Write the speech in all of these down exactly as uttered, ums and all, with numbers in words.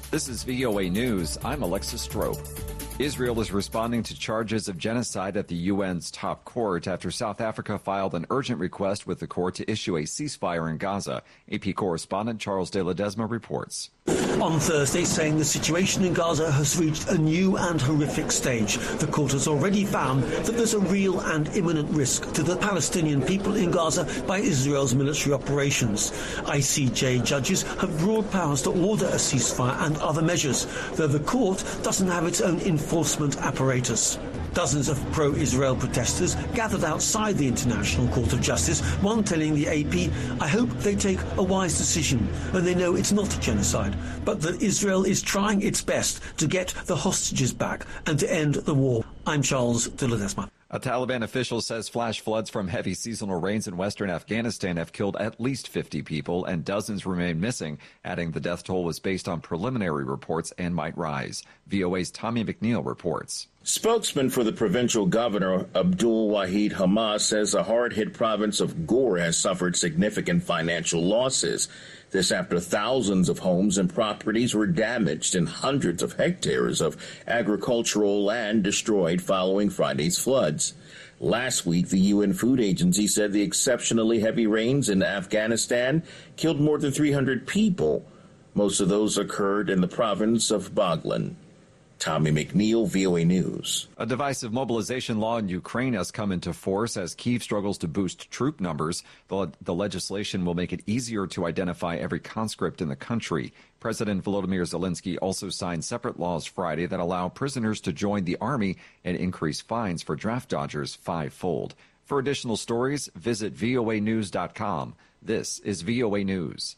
This is V O A News. I'm Alexis Strope. Israel is responding to charges of genocide at the U N's top court after South Africa filed an urgent request with the court to issue a ceasefire in Gaza. A P correspondent Charles de Ledesma reports. On Thursday, saying the situation in Gaza has reached a new and horrific stage. The court has already found that there's a real and imminent risk to the Palestinian people in Gaza by Israel's military operations. I C J judges have broad powers to order a ceasefire and other measures, though the court doesn't have its own enforcement apparatus. Dozens of pro-Israel protesters gathered outside the International Court of Justice, one telling the A P, "I hope they take a wise decision and they know it's not genocide, but that Israel is trying its best to get the hostages back and to end the war." I'm Charles de Ledesma. A Taliban official says flash floods from heavy seasonal rains in western Afghanistan have killed at least fifty people and dozens remain missing, adding the death toll was based on preliminary reports and might rise. V O A's Tommy McNeil reports. Spokesman for the provincial governor, Abdul Wahid Hamas, says the hard-hit province of Ghor has suffered significant financial losses. This after thousands of homes and properties were damaged and hundreds of hectares of agricultural land destroyed following Friday's floods. Last week, the U N Food Agency said the exceptionally heavy rains in Afghanistan killed more than three hundred people. Most of those occurred in the province of Baghlan. Tommy McNeil, V O A News. A divisive mobilization law in Ukraine has come into force as Kyiv struggles to boost troop numbers. The, the legislation will make it easier to identify every conscript in the country. President Volodymyr Zelensky also signed separate laws Friday that allow prisoners to join the army and increase fines for draft dodgers fivefold. For additional stories, visit V O A news dot com. This is V O A News.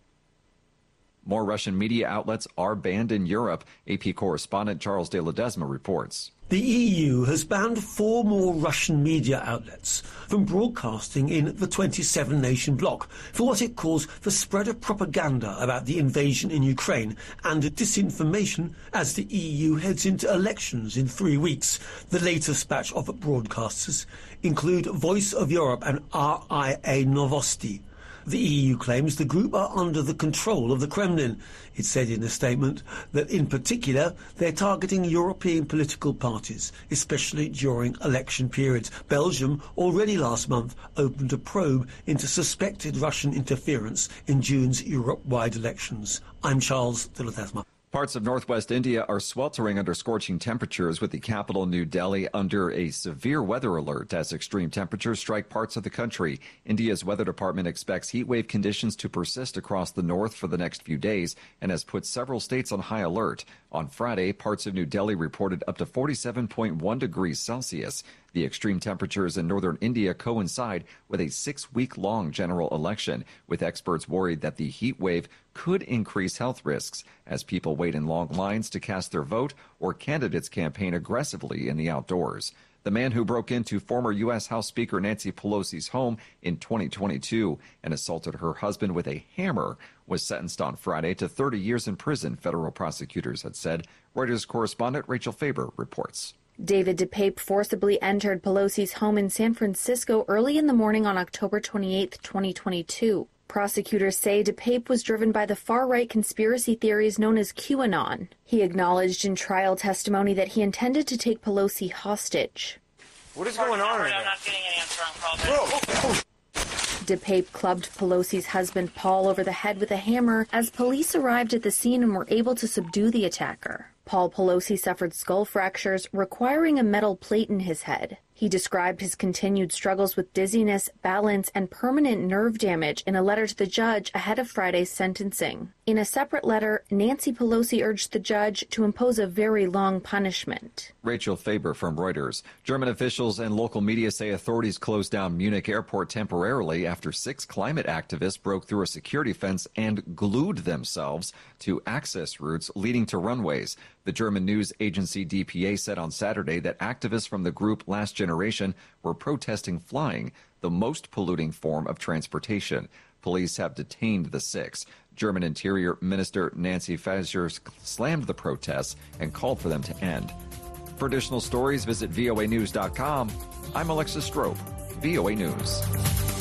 More Russian media outlets are banned in Europe. A P correspondent Charles de Ledesma reports. The E U has banned four more Russian media outlets from broadcasting in the twenty-seven nation bloc for what it calls the spread of propaganda about the invasion in Ukraine and disinformation as the E U heads into elections in three weeks. The latest batch of broadcasters include Voice of Europe and R I A Novosti. The E U claims the group are under the control of the Kremlin. It said in a statement that, in particular, they're targeting European political parties, especially during election periods. Belgium already last month opened a probe into suspected Russian interference in June's Europe-wide elections. I'm Charles de Ledesma. Parts of northwest India are sweltering under scorching temperatures, with the capital, New Delhi, under a severe weather alert as extreme temperatures strike parts of the country. India's weather department expects heat wave conditions to persist across the north for the next few days and has put several states on high alert. On Friday, parts of New Delhi reported up to forty-seven point one degrees Celsius. The extreme temperatures in northern India coincide with a six-week-long general election, with experts worried that the heat wave could increase health risks as people wait in long lines to cast their vote or candidates campaign aggressively in the outdoors. The man who broke into former U S House Speaker Nancy Pelosi's home in twenty twenty-two and assaulted her husband with a hammer was sentenced on Friday to thirty years in prison, federal prosecutors had said. Reuters correspondent Rachel Faber reports. David DePape forcibly entered Pelosi's home in San Francisco early in the morning on October twenty-eighth, twenty twenty-two. Prosecutors say DePape was driven by the far-right conspiracy theories known as QAnon. He acknowledged in trial testimony that he intended to take Pelosi hostage. What is going on right now? I'm not getting an answer on call. DePape clubbed Pelosi's husband Paul over the head with a hammer as police arrived at the scene and were able to subdue the attacker. Paul Pelosi suffered skull fractures, requiring a metal plate in his head. He described his continued struggles with dizziness, balance, and permanent nerve damage in a letter to the judge ahead of Friday's sentencing. In a separate letter, Nancy Pelosi urged the judge to impose a very long punishment. Rachel Faber from Reuters. German officials and local media say authorities closed down Munich airport temporarily after six climate activists broke through a security fence and glued themselves to access routes leading to runways. The German news agency D P A said on Saturday that activists from the group Last Generation were protesting flying, the most polluting form of transportation. Police have detained the six. German Interior Minister Nancy Faeser slammed the protests and called for them to end. For additional stories, visit V O A news dot com. I'm Alexis Strope, V O A News.